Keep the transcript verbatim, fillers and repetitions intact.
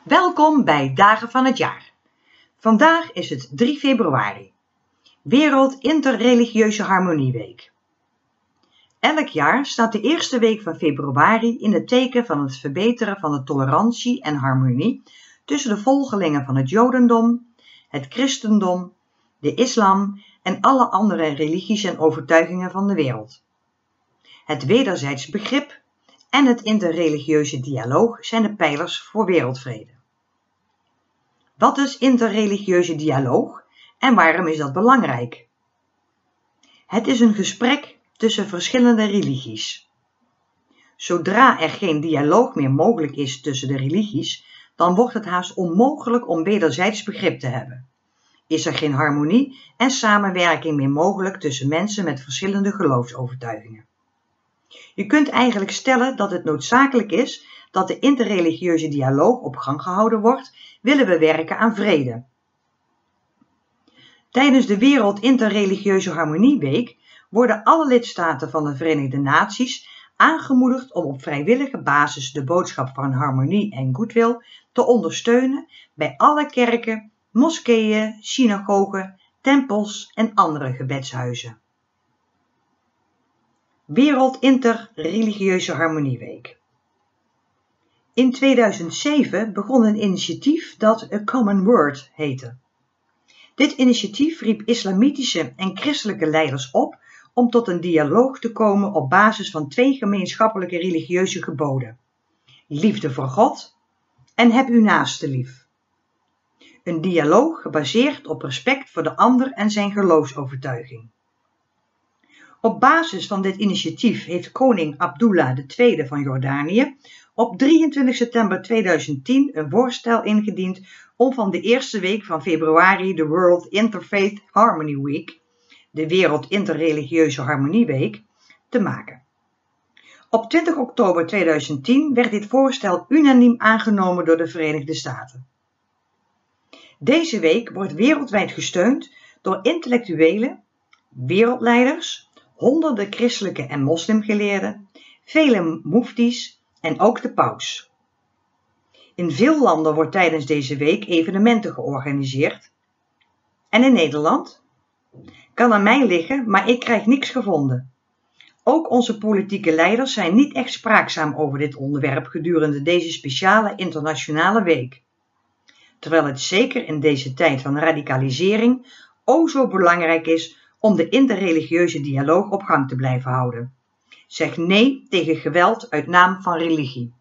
Welkom bij Dagen van het Jaar. Vandaag is het drie februari, Wereld Interreligieuze Harmonieweek. Elk jaar staat de eerste week van februari in het teken van het verbeteren van de tolerantie en harmonie tussen de volgelingen van het Jodendom, het Christendom, de Islam en alle andere religies en overtuigingen van de wereld. Het wederzijds begrip en het interreligieuze dialoog zijn de pijlers voor wereldvrede. Wat is interreligieuze dialoog en waarom is dat belangrijk? Het is een gesprek tussen verschillende religies. Zodra er geen dialoog meer mogelijk is tussen de religies, dan wordt het haast onmogelijk om wederzijds begrip te hebben. Is er geen harmonie en samenwerking meer mogelijk tussen mensen met verschillende geloofsovertuigingen. Je kunt eigenlijk stellen dat het noodzakelijk is dat de interreligieuze dialoog op gang gehouden wordt, willen we werken aan vrede. Tijdens de Wereld Interreligieuze Harmonieweek worden alle lidstaten van de Verenigde Naties aangemoedigd om op vrijwillige basis de boodschap van harmonie en goodwill te ondersteunen bij alle kerken, moskeeën, synagogen, tempels en andere gebedshuizen. Wereld Interreligieuze Harmonieweek. In tweeduizend zeven begon een initiatief dat A Common Word heette. Dit initiatief riep islamitische en christelijke leiders op om tot een dialoog te komen op basis van twee gemeenschappelijke religieuze geboden: liefde voor God en heb uw naaste lief. Een dialoog gebaseerd op respect voor de ander en zijn geloofsovertuiging. Op basis van dit initiatief heeft koning Abdullah de tweede van Jordanië op drieëntwintig september tweeduizend tien een voorstel ingediend om van de eerste week van februari de World Interfaith Harmony Week, de Wereld Interreligieuze Harmonieweek, te maken. Op twintig oktober tweeduizend tien werd dit voorstel unaniem aangenomen door de Verenigde Staten. Deze week wordt wereldwijd gesteund door intellectuelen, wereldleiders, honderden christelijke en moslimgeleerden, vele muftis en ook de paus. In veel landen wordt tijdens deze week evenementen georganiseerd. En in Nederland? Kan aan mij liggen, maar ik krijg niks gevonden. Ook onze politieke leiders zijn niet echt spraakzaam over dit onderwerp gedurende deze speciale internationale week. Terwijl het zeker in deze tijd van radicalisering o zo belangrijk is om de interreligieuze dialoog op gang te blijven houden. Zeg nee tegen geweld uit naam van religie.